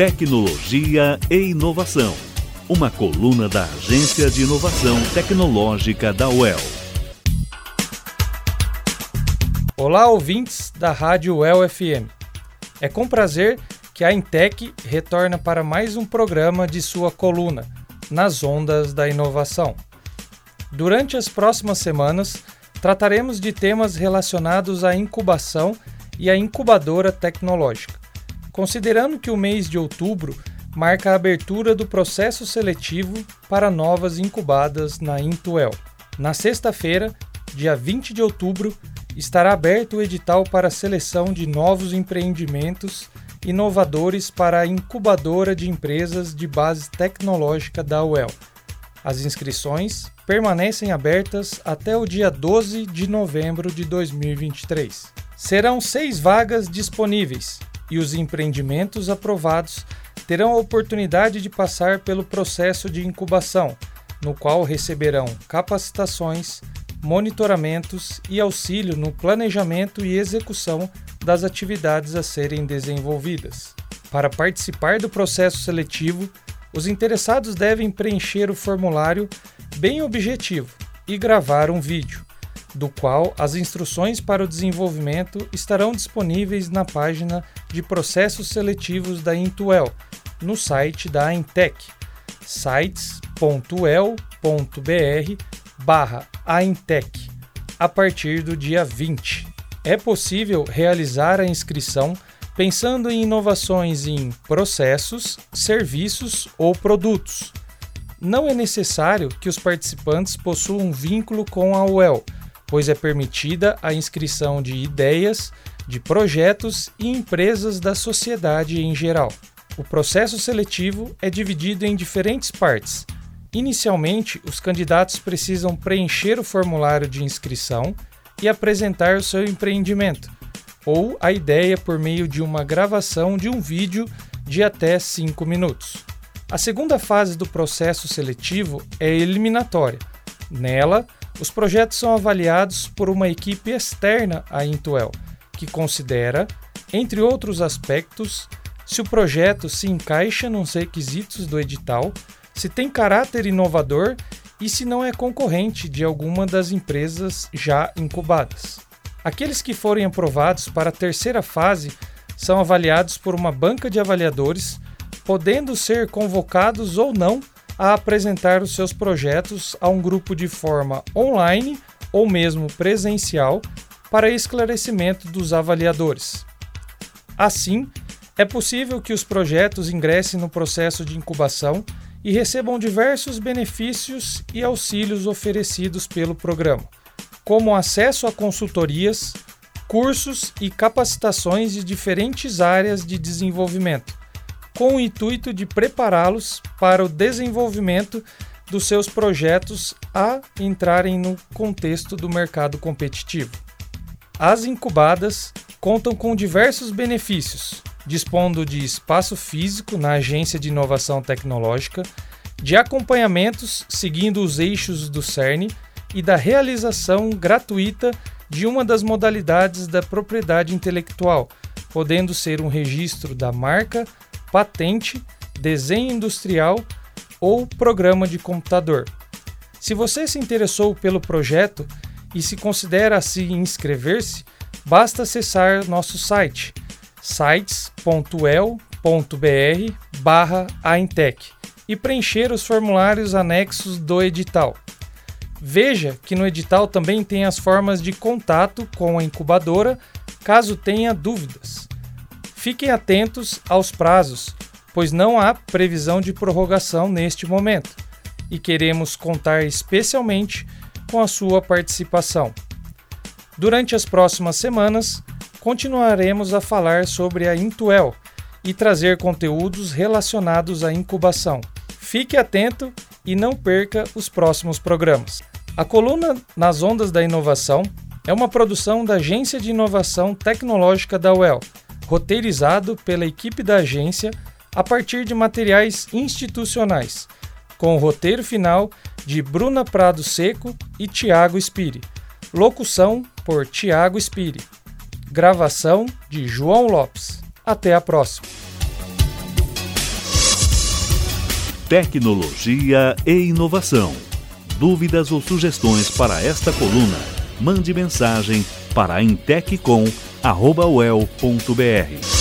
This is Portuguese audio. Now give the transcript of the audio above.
Tecnologia e Inovação, uma coluna da Agência de Inovação Tecnológica da UEL. Olá, ouvintes da Rádio UEL FM. É com prazer que a Intec retorna para mais um programa de sua coluna, Nas Ondas da Inovação. Durante as próximas semanas, trataremos de temas relacionados à incubação e à incubadora tecnológica. Considerando que o mês de outubro marca a abertura do processo seletivo para novas incubadas na Intuel. Na sexta-feira, dia 20 de outubro, estará aberto o edital para a seleção de novos empreendimentos inovadores para a incubadora de empresas de base tecnológica da UEL. As inscrições permanecem abertas até o dia 12 de novembro de 2023. Serão 6 vagas disponíveis e os empreendimentos aprovados terão a oportunidade de passar pelo processo de incubação, no qual receberão capacitações, monitoramentos e auxílio no planejamento e execução das atividades a serem desenvolvidas. Para participar do processo seletivo, os interessados devem preencher o formulário bem objetivo e gravar um vídeo, do qual as instruções para o desenvolvimento estarão disponíveis na página de processos seletivos da Intuel, no site da Intec, sites.uel.br/aintec, a partir do dia 20. É possível realizar a inscrição pensando em inovações em processos, serviços ou produtos. Não é necessário que os participantes possuam um vínculo com a UEL, pois é permitida a inscrição de ideias, de projetos e empresas da sociedade em geral. O processo seletivo é dividido em diferentes partes. Inicialmente, os candidatos precisam preencher o formulário de inscrição e apresentar o seu empreendimento, ou a ideia por meio de uma gravação de um vídeo de até 5 minutos. A segunda fase do processo seletivo é eliminatória. Nela, os projetos são avaliados por uma equipe externa à Intuel, que considera, entre outros aspectos, se o projeto se encaixa nos requisitos do edital, se tem caráter inovador e se não é concorrente de alguma das empresas já incubadas. Aqueles que forem aprovados para a terceira fase são avaliados por uma banca de avaliadores, podendo ser convocados ou não a apresentar os seus projetos a um grupo de forma online ou mesmo presencial para esclarecimento dos avaliadores. Assim, é possível que os projetos ingressem no processo de incubação e recebam diversos benefícios e auxílios oferecidos pelo programa, como acesso a consultorias, cursos e capacitações de diferentes áreas de desenvolvimento, com o intuito de prepará-los para o desenvolvimento dos seus projetos a entrarem no contexto do mercado competitivo. As incubadas contam com diversos benefícios, dispondo de espaço físico na Agência de Inovação Tecnológica, de acompanhamentos seguindo os eixos do CERN e da realização gratuita de uma das modalidades da propriedade intelectual, podendo ser um registro da marca, patente, desenho industrial ou programa de computador. Se você se interessou pelo projeto e se considera se inscrever-se, basta acessar nosso site sites.uel.br/aintec e preencher os formulários anexos do edital. Veja que no edital também tem as formas de contato com a incubadora, caso tenha dúvidas. Fiquem atentos aos prazos, pois não há previsão de prorrogação neste momento, e queremos contar especialmente com a sua participação. Durante as próximas semanas, continuaremos a falar sobre a Intuel e trazer conteúdos relacionados à incubação. Fique atento e não perca os próximos programas. A coluna Nas Ondas da Inovação é uma produção da Agência de Inovação Tecnológica da UEL, roteirizado pela equipe da agência a partir de materiais institucionais, com o roteiro final de Bruna Prado Seco e Tiago Spiri. Locução por Tiago Spiri. Gravação de João Lopes. Até a próxima. tecnologia e inovação. Dúvidas ou sugestões para esta coluna? Mande mensagem para intec.com@uel.br.